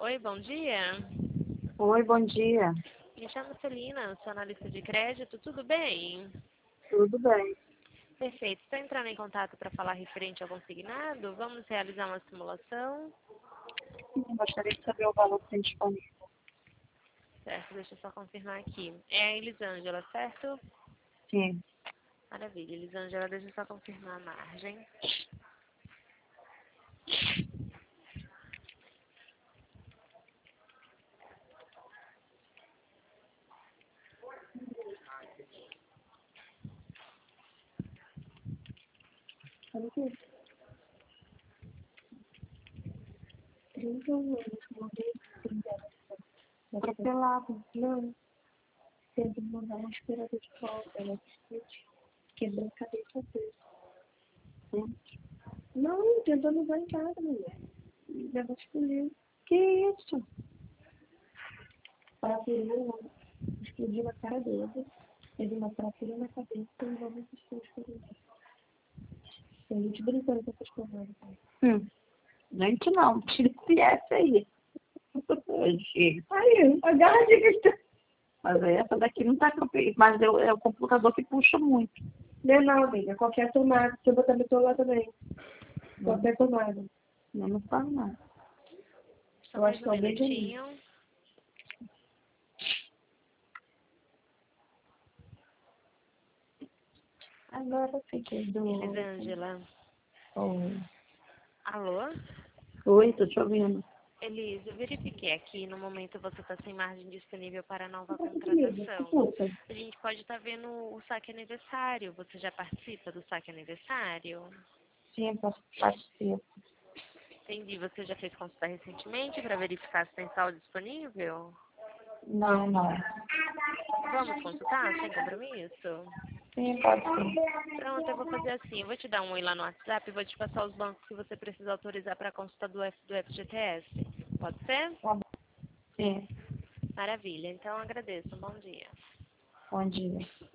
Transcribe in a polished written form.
Oi, bom dia. Oi, bom dia. Me chamo Celina, sou analista de crédito, tudo bem? Tudo bem? Perfeito. Estou entrando em contato para falar referente ao consignado. Vamos realizar uma simulação. Gostaria de saber o valor que tem disponível. Certo, deixa eu só confirmar aqui. É a Elisângela, certo? Sim. Maravilha. Elisângela, deixa eu só confirmar a margem. Olha aqui. 31 anos, morri de 30 anos. Atropelado. Não. Teve que mandar uma aspirador de volta. Ela quebrou a cabeça dele. Não, tentou levar em casa, mulher. Leva explodiu. Que isso? Fraturou, explodiu na cara dele. Teve uma fratura na cabeça e levou muitas coisas por ele. Tem gente brincando com essas coisas. Gente, não. Tira esse aí. Hoje. Aí, agarra de vista. Mas essa daqui não tá com mas é o computador que puxa muito. Não, amiga. Qualquer tomada. Se eu botar meu celular também. Qualquer tomada. Não faz nada. Só Eu mais acho um que alguém tem. minutinho. Agora fiquei do. Elisângela. Oi. Alô? Oi, tô te ouvindo. Elisa, eu verifiquei aqui, no momento você está sem margem disponível para nova Não tá comigo. contratação. Escuta. A gente pode estar vendo o saque aniversário. Você já participa do saque aniversário? Sim, eu participo. Entendi. Você já fez consulta recentemente para verificar se tem saldo disponível? Não, não. Vamos consultar sem compromisso? Sim, pode ser. Pronto, eu vou fazer assim. Eu vou te dar um oi lá no WhatsApp e vou te passar os bancos que você precisa autorizar para a consulta do FGTS. Pode ser? Tá bom. Sim. Maravilha. Então, agradeço. Um bom dia. Bom dia.